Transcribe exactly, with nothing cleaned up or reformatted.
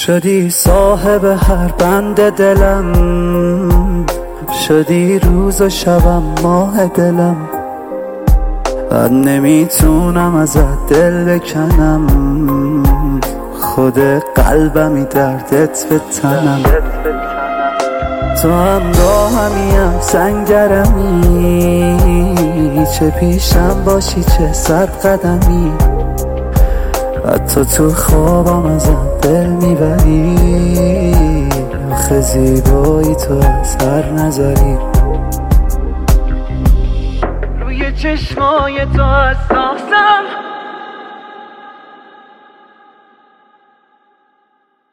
شدی صاحب هر بند دلم، شدی روز و شبم ماه دلم. من نمیتونم ازت دل بکنم، خود قلبمی دردت به تنم. تو هم راهمیم سنگرمی، چه پیشم باشی چه صد قدمی. حتی تو خوابم ازم دل میبری، آخه زیبایی تو از هر نظری. روی چشمای تو از ساختم